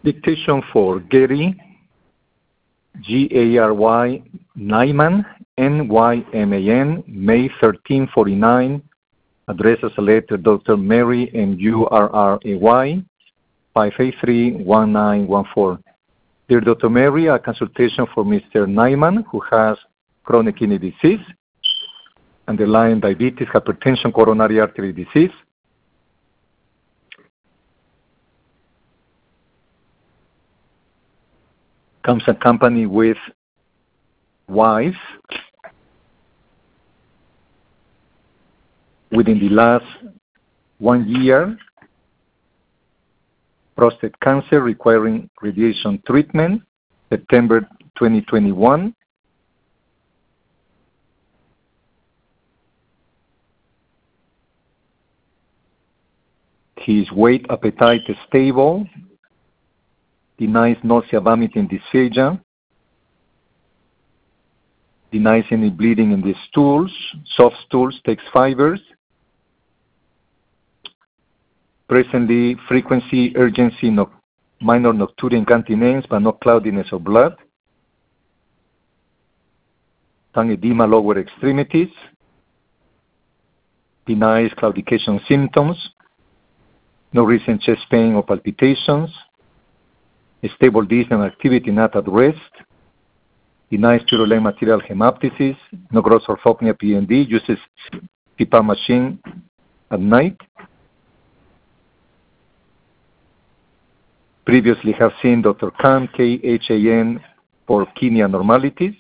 Dictation for Gary, Gary Nyman, Nyman, May 1349. Address as a letter, Dr. Mary Murray, 583-1914. Dear Dr. Mary, a consultation for Mr. Nyman, who has chronic kidney disease, underlying diabetes, hypertension, coronary artery disease. Comes accompanied with wife. Within the last 1 year, prostate cancer requiring radiation treatment, September 2021. His weight, appetite is stable. Denies nausea, vomiting, dysphagia. Denies any bleeding in the stools. Soft stools, takes fibers. Presently, frequency, urgency, minor nocturia incontinence, but no cloudiness of blood. Tongue edema, lower extremities. Denies claudication symptoms. No recent chest pain or palpitations. Stable dyspnea activity not at rest. Denies purulent material hemoptysis. No gross orthopnea PND. Uses CPAP machine at night. Previously have seen Dr. Khan, Khan, for kidney abnormalities.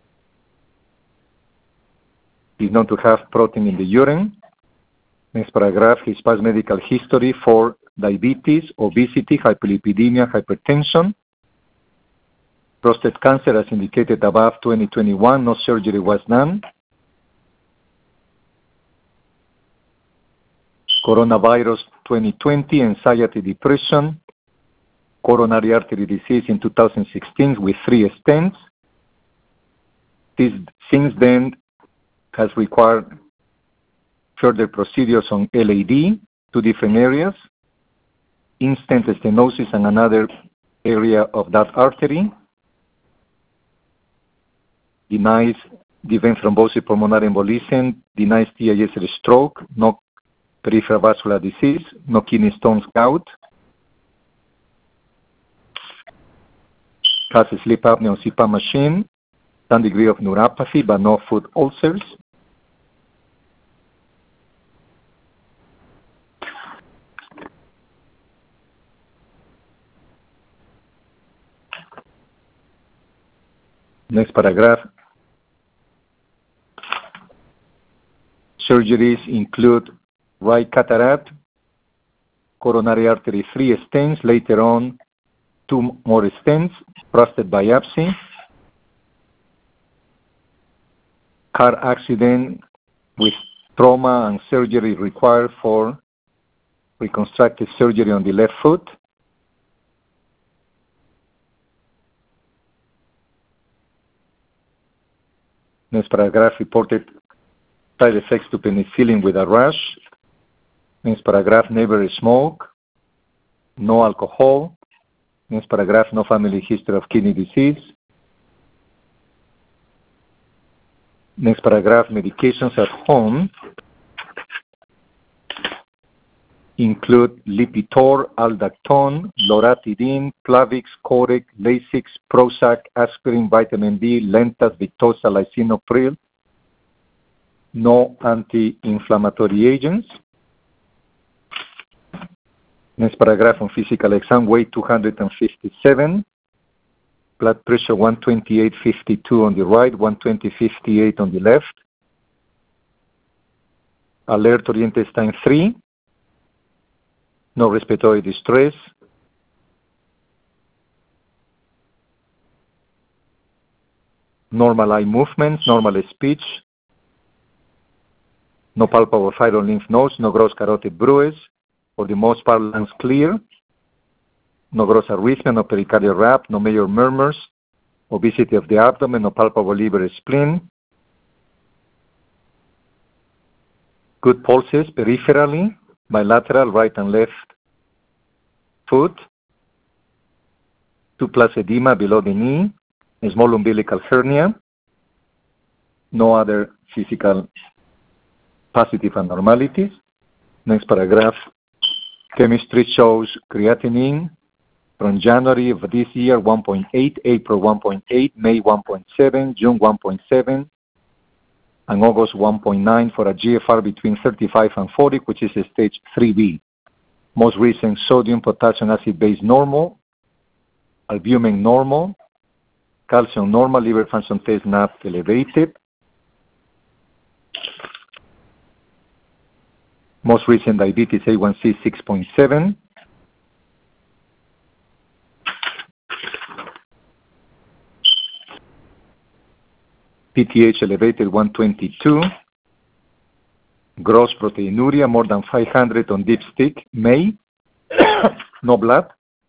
Is known to have protein in the urine. Next paragraph, his past medical history for diabetes, obesity, hyperlipidemia, hypertension. Prostate cancer, as indicated above, 2021, no surgery was done. Coronavirus 2020, anxiety, depression. Coronary artery disease in 2016 with 3 stents. Since then, has required further procedures on LAD, 2 different areas, in-stent stenosis and another area of that artery. Denies the vein thrombosis, pulmonary embolism, denies TIS stroke, no peripheral vascular disease, no kidney stones, gout. Has a sleep apnea on CPAP machine, some degree of neuropathy, but no foot ulcers. Next paragraph. Surgeries include right cataract, coronary artery, 3 stents, later on 2 more stents, prostate biopsy, car accident with trauma and surgery required for reconstructive surgery on the left foot. Next paragraph, reported side effects to penicillin with a rash. Next paragraph, never smoke, no alcohol. Next paragraph, no family history of kidney disease. Next paragraph, medications at home include Lipitor, Aldactone, Loratadine, Plavix, Coreg, Lasix, Prozac, aspirin, vitamin D, Lentas, Victoza, lisinopril. No anti-inflammatory agents. Next paragraph on physical exam, weight 257, blood pressure 128/52 on the right, 120/58 on the left. Alert oriented time 3. No respiratory distress. Normal eye movements, normal speech. No palpable thyroid lymph nodes, no gross carotid bruise. For the most part, lungs clear. No gross arrhythmia, no pericardial rap, no major murmurs. Obesity of the abdomen, no palpable liver or spleen. Good pulses peripherally, bilateral, right and left foot. 2+ edema below the knee, a small umbilical hernia, no other physical positive abnormalities. Next paragraph. Chemistry shows creatinine from January of this year 1.8, April 1.8, May 1.7, June 1.7, and August 1.9 for a GFR between 35 and 40, which is a stage 3B. Most recent sodium, potassium, acid base normal, albumin normal, calcium normal, liver function test NAB elevated. Most recent diabetes A1C 6.7. PTH elevated 122. Gross proteinuria more than 500 on dipstick. May. No blood.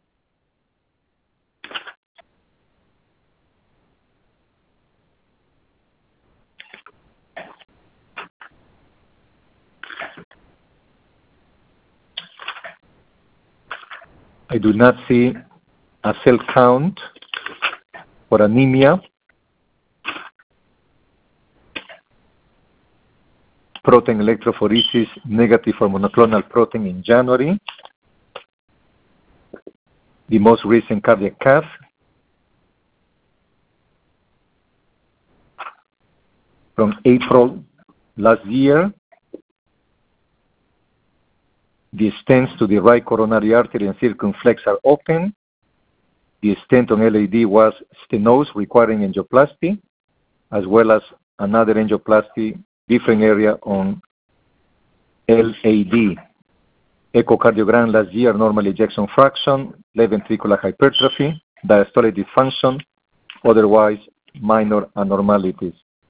I do not see a cell count for anemia. Protein electrophoresis negative for monoclonal protein in January. The most recent cardiac cath. From April last year. The stents to the right coronary artery and circumflex are open. The stent on LAD was stenosis requiring angioplasty, as well as another angioplasty, different area on LAD. Echocardiogram last year, normal ejection fraction, left ventricular hypertrophy, diastolic dysfunction, otherwise minor abnormalities.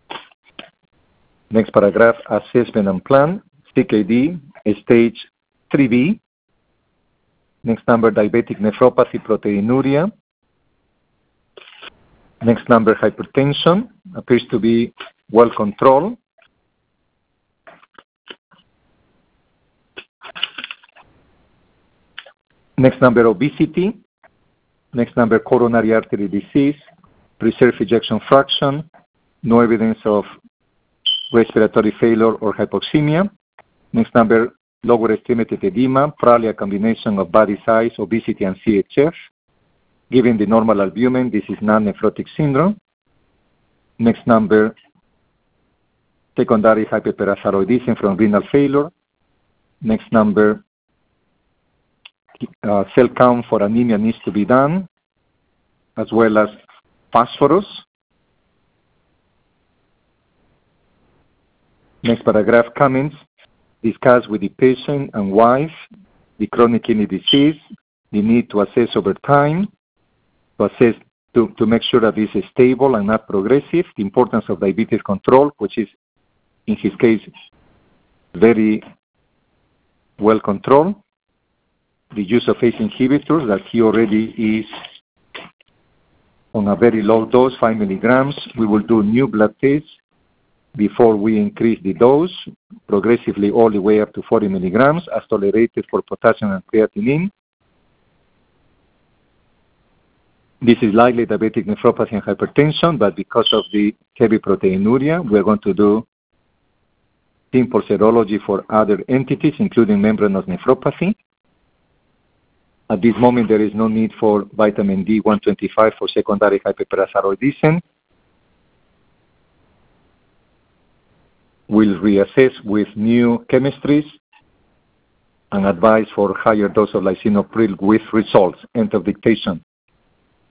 Next paragraph, assessment and plan, CKD, stage 3B. Next number, diabetic nephropathy, proteinuria. Next number, hypertension, appears to be well controlled. Next number, obesity. Next number, coronary artery disease, preserved ejection fraction, no evidence of respiratory failure or hypoxemia. Next number, lower extremity edema, probably a combination of body size, obesity, and CHF. Given the normal albumin, this is non-nephrotic syndrome. Next number, secondary hyperparathyroidism from renal failure. Next number, cell count for anemia needs to be done, as well as phosphorus. Next paragraph, comments. Discuss with the patient and wife the chronic kidney disease, the need to assess over time, to make sure that this is stable and not progressive, the importance of diabetes control, which is, in his case, very well controlled, the use of ACE inhibitors, that he already is on a very low dose, 5 milligrams. We will do new blood tests before we increase the dose progressively all the way up to 40 milligrams as tolerated for potassium and creatinine. This is likely diabetic nephropathy and hypertension, but because of the heavy proteinuria, we're going to do simple serology for other entities, including membranous nephropathy. At this moment, there is no need for vitamin D125 for secondary hyperparathyroidism. We'll reassess with new chemistries and advise for higher dose of lisinopril with results. End of dictation.